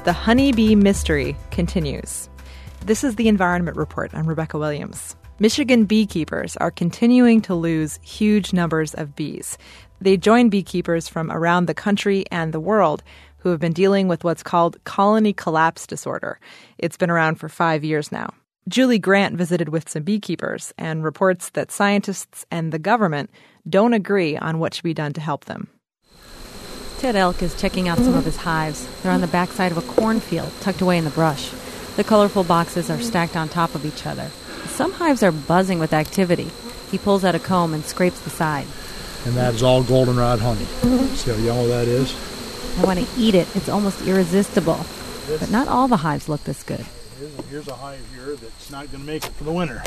The honeybee mystery continues. This is the Environment Report. I'm Rebecca Williams. Michigan beekeepers are continuing to lose huge numbers of bees. They join beekeepers from around the country and the world who have been dealing with what's called colony collapse disorder. It's been around for 5 years now. Julie Grant visited with some beekeepers and reports that scientists and the government don't agree on what should be done to help them. Ted Elk is checking out some of his hives. They're on the backside of a cornfield, tucked away in the brush. The colorful boxes are stacked on top of each other. Some hives are buzzing with activity. He pulls out a comb and scrapes the side. And that is all goldenrod honey. See how yellow that is? I want to eat it. It's almost irresistible. But not all the hives look this good. Here's a hive here that's not going to make it for the winter.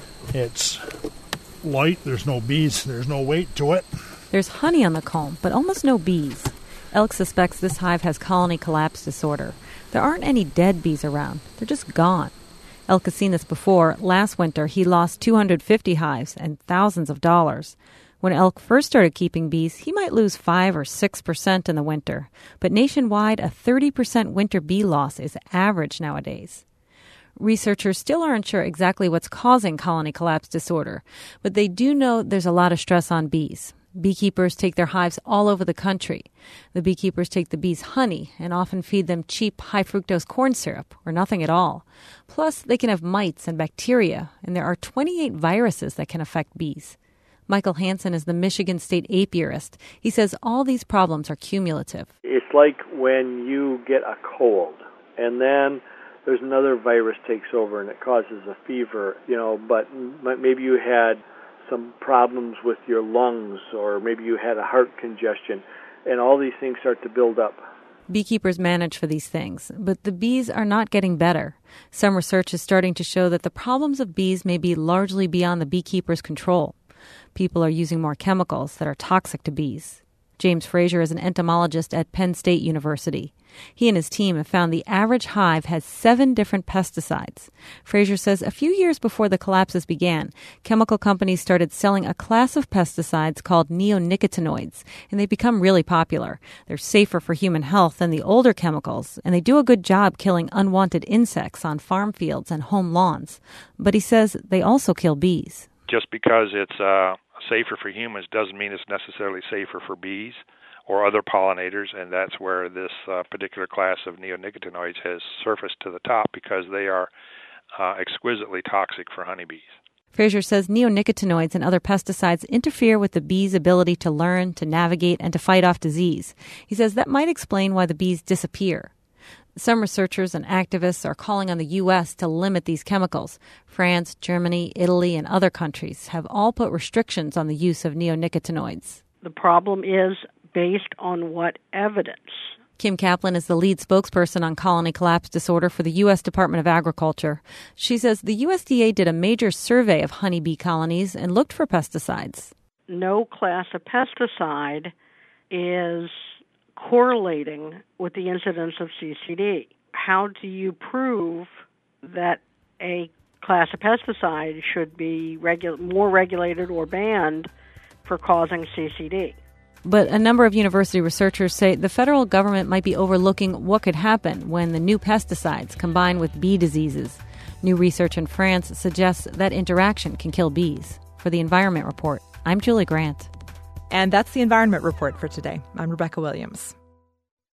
It's light. There's no bees. There's no weight to it. There's honey on the comb, but almost no bees. Elk suspects this hive has colony collapse disorder. There aren't any dead bees around. They're just gone. Elk has seen this before. Last winter, he lost 250 hives and thousands of dollars. When Elk first started keeping bees, he might lose 5 or 6% in the winter. But nationwide, a 30% winter bee loss is average nowadays. Researchers still aren't sure exactly what's causing colony collapse disorder, but they do know there's a lot of stress on bees. Beekeepers take their hives all over the country. The beekeepers take the bees honey and often feed them cheap, high-fructose corn syrup, or nothing at all. Plus, they can have mites and bacteria, and there are 28 viruses that can affect bees. Michael Hansen is the Michigan State apiarist. He says all these problems are cumulative. It's like when you get a cold, and then there's another virus takes over and it causes a fever, but maybe you had some problems with your lungs, or maybe you had a heart congestion, and all these things start to build up. Beekeepers manage for these things, but the bees are not getting better. Some research is starting to show that the problems of bees may be largely beyond the beekeeper's control. People are using more chemicals that are toxic to bees. James Frazier is an entomologist at Penn State University. He and his team have found the average hive has 7 different pesticides. Frazier says a few years before the collapses began, chemical companies started selling a class of pesticides called neonicotinoids, and they've become really popular. They're safer for human health than the older chemicals, and they do a good job killing unwanted insects on farm fields and home lawns. But he says they also kill bees. Just because it's safer for humans doesn't mean it's necessarily safer for bees or other pollinators, and that's where this particular class of neonicotinoids has surfaced to the top, because they are exquisitely toxic for honeybees. Frazier says neonicotinoids and other pesticides interfere with the bees' ability to learn, to navigate, and to fight off disease. He says that might explain why the bees disappear. Some researchers and activists are calling on the U.S. to limit these chemicals. France, Germany, Italy, and other countries have all put restrictions on the use of neonicotinoids. The problem is based on what evidence? Kim Kaplan is the lead spokesperson on colony collapse disorder for the U.S. Department of Agriculture. She says the USDA did a major survey of honeybee colonies and looked for pesticides. No class of pesticide is correlating with the incidence of CCD. How do you prove that a class of pesticide should be more regulated or banned for causing CCD? But a number of university researchers say the federal government might be overlooking what could happen when the new pesticides combine with bee diseases. New research in France suggests that interaction can kill bees. For the Environment Report, I'm Julie Grant. And that's the Environment Report for today. I'm Rebecca Williams.